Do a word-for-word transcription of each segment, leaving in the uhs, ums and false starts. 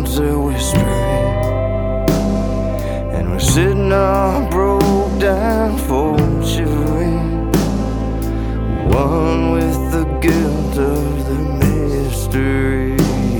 sounds they're whispering, and we're sitting all broke down, full shivering, one with the guilt of the mysteries.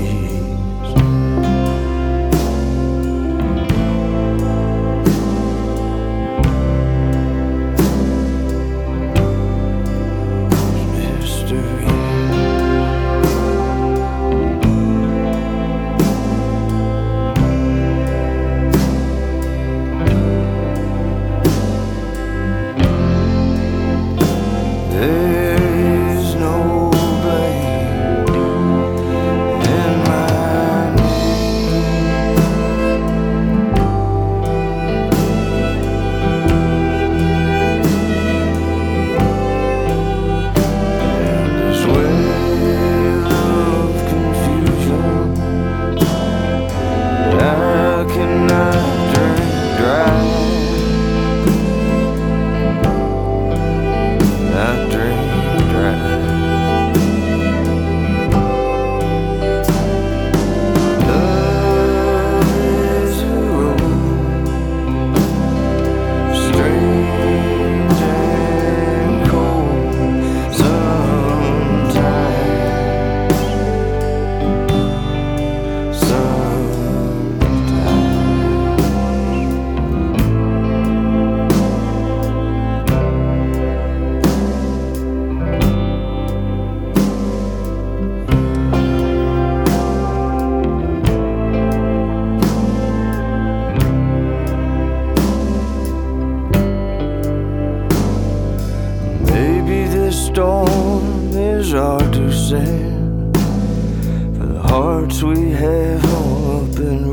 Storm is hard to stand for the hearts we have all up in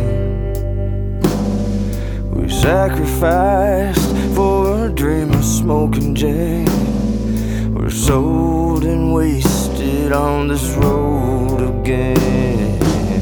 ruin. We sacrificed for a dream of smoke and jam. We're sold and wasted on this road again.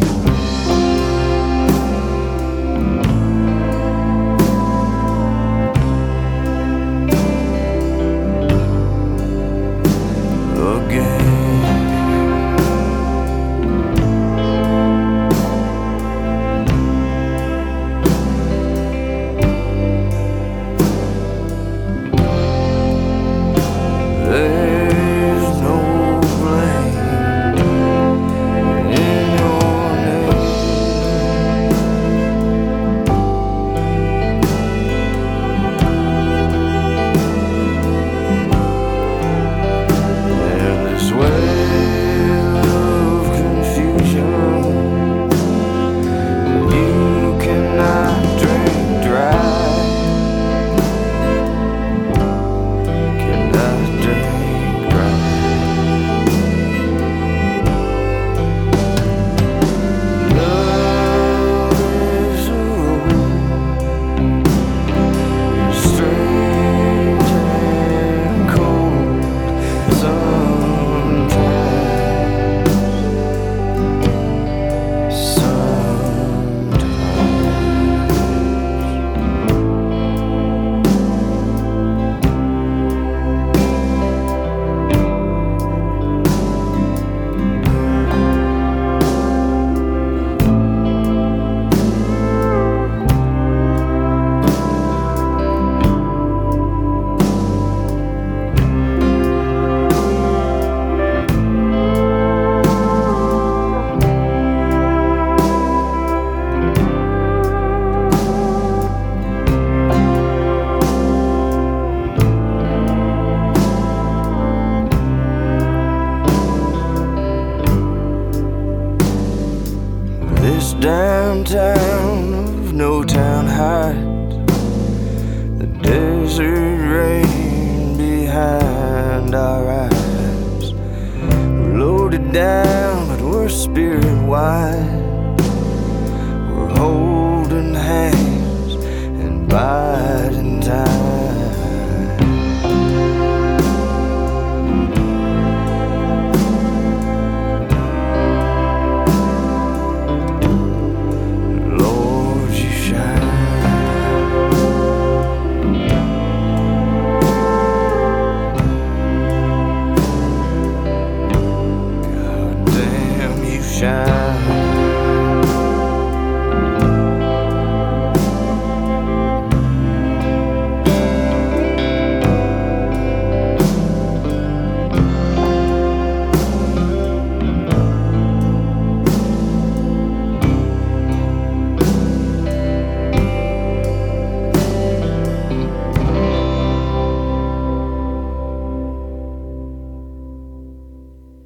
This downtown of No Town Heights, the desert rain behind our eyes. We're loaded down, but we're spirit wide.